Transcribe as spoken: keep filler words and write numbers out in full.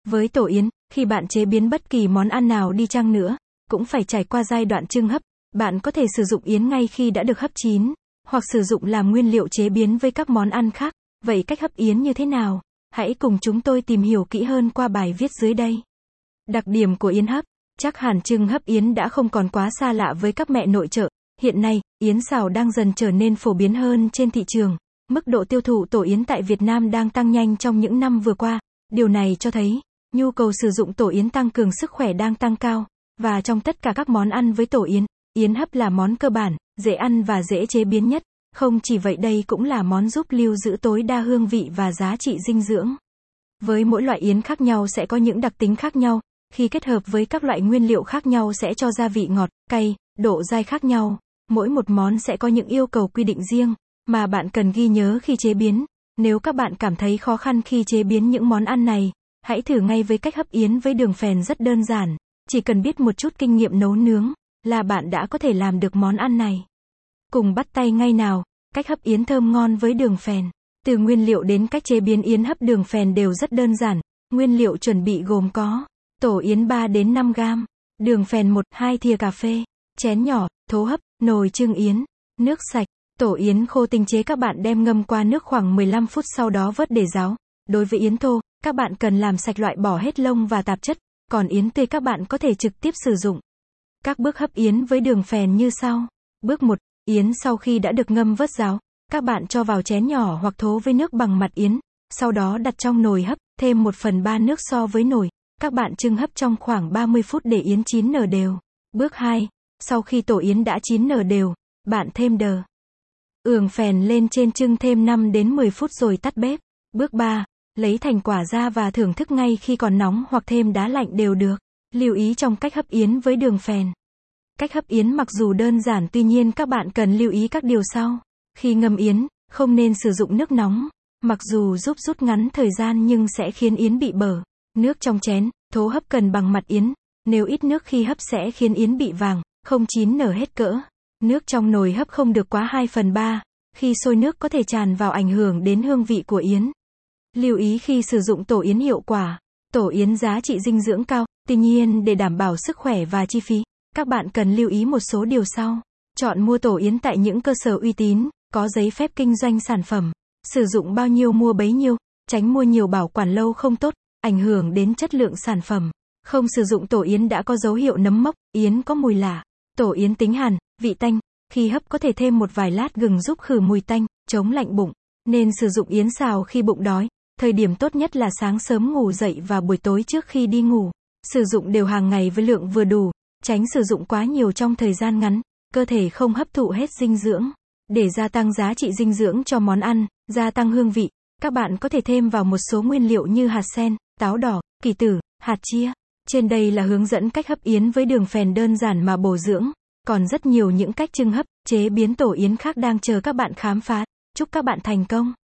Với tổ yến, khi bạn chế biến bất kỳ món ăn nào đi chăng nữa, cũng phải trải qua giai đoạn chưng hấp. Bạn có thể sử dụng yến ngay khi đã được hấp chín, hoặc sử dụng làm nguyên liệu chế biến với các món ăn khác. Vậy cách hấp yến như thế nào? Hãy cùng chúng tôi tìm hiểu kỹ hơn qua bài viết dưới đây. Đặc điểm của yến hấp. Chắc hẳn chưng hấp yến đã không còn quá xa lạ với các mẹ nội trợ. Hiện nay, yến xào đang dần trở nên phổ biến hơn trên thị trường. Mức độ tiêu thụ tổ yến tại Việt Nam đang tăng nhanh trong những năm vừa qua. Điều này cho thấy, nhu cầu sử dụng tổ yến tăng cường sức khỏe đang tăng cao. Và trong tất cả các món ăn với tổ yến, yến hấp là món cơ bản, dễ ăn và dễ chế biến nhất. Không chỉ vậy, đây cũng là món giúp lưu giữ tối đa hương vị và giá trị dinh dưỡng. Với mỗi loại yến khác nhau sẽ có những đặc tính khác nhau, khi kết hợp với các loại nguyên liệu khác nhau sẽ cho gia vị ngọt, cay, độ dai khác nhau. Mỗi một món sẽ có những yêu cầu quy định riêng, mà bạn cần ghi nhớ khi chế biến. Nếu các bạn cảm thấy khó khăn khi chế biến những món ăn này, hãy thử ngay với cách hấp yến với đường phèn rất đơn giản. Chỉ cần biết một chút kinh nghiệm nấu nướng, là bạn đã có thể làm được món ăn này. Cùng bắt tay ngay nào, cách hấp yến thơm ngon với đường phèn. Từ nguyên liệu đến cách chế biến yến hấp đường phèn đều rất đơn giản. Nguyên liệu chuẩn bị gồm có tổ yến ba đến năm gam, đường phèn một đến hai thìa cà phê, chén nhỏ, thố hấp, nồi chưng yến, nước sạch. Tổ yến khô tinh chế các bạn đem ngâm qua nước khoảng mười lăm phút sau đó vớt để ráo. Đối với yến thô, các bạn cần làm sạch loại bỏ hết lông và tạp chất, còn yến tươi các bạn có thể trực tiếp sử dụng. Các bước hấp yến với đường phèn như sau. Bước một, yến sau khi đã được ngâm vớt ráo, các bạn cho vào chén nhỏ hoặc thố với nước bằng mặt yến, sau đó đặt trong nồi hấp, thêm một phần ba nước so với nồi. Các bạn chưng hấp trong khoảng ba mươi phút để yến chín nở đều. Bước hai, sau khi tổ yến đã chín nở đều, bạn thêm đờ ường phèn lên trên chưng thêm năm đến mười phút rồi tắt bếp. Bước ba, lấy thành quả ra và thưởng thức ngay khi còn nóng hoặc thêm đá lạnh đều được. Lưu ý trong cách hấp yến với đường phèn. Cách hấp yến mặc dù đơn giản tuy nhiên các bạn cần lưu ý các điều sau. Khi ngâm yến, không nên sử dụng nước nóng. Mặc dù giúp rút ngắn thời gian nhưng sẽ khiến yến bị bở. Nước trong chén, thố hấp cần bằng mặt yến. Nếu ít nước khi hấp sẽ khiến yến bị vàng, không chín nở hết cỡ. Nước trong nồi hấp không được quá hai phần ba. Khi sôi nước có thể tràn vào ảnh hưởng đến hương vị của yến. Lưu ý khi sử dụng tổ yến hiệu quả. Tổ yến giá trị dinh dưỡng cao, tuy nhiên để đảm bảo sức khỏe và chi phí, các bạn cần lưu ý một số điều sau. Chọn mua tổ yến tại những cơ sở uy tín, có giấy phép kinh doanh sản phẩm. Sử dụng bao nhiêu mua bấy nhiêu, tránh mua nhiều bảo quản lâu không tốt, ảnh hưởng đến chất lượng sản phẩm. Không sử dụng tổ yến đã có dấu hiệu nấm mốc, yến có mùi lạ. Tổ yến tính hàn, vị tanh. Khi hấp có thể thêm một vài lát gừng giúp khử mùi tanh, chống lạnh bụng. Nên sử dụng yến xào khi bụng đói. Thời điểm tốt nhất là sáng sớm ngủ dậy và buổi tối trước khi đi ngủ. Sử dụng đều hàng ngày với lượng vừa đủ, tránh sử dụng quá nhiều trong thời gian ngắn, cơ thể không hấp thụ hết dinh dưỡng. Để gia tăng giá trị dinh dưỡng cho món ăn, gia tăng hương vị, các bạn có thể thêm vào một số nguyên liệu như hạt sen, táo đỏ, kỳ tử, hạt chia. Trên đây là hướng dẫn cách hấp yến với đường phèn đơn giản mà bổ dưỡng. Còn rất nhiều những cách chưng hấp, chế biến tổ yến khác đang chờ các bạn khám phá. Chúc các bạn thành công!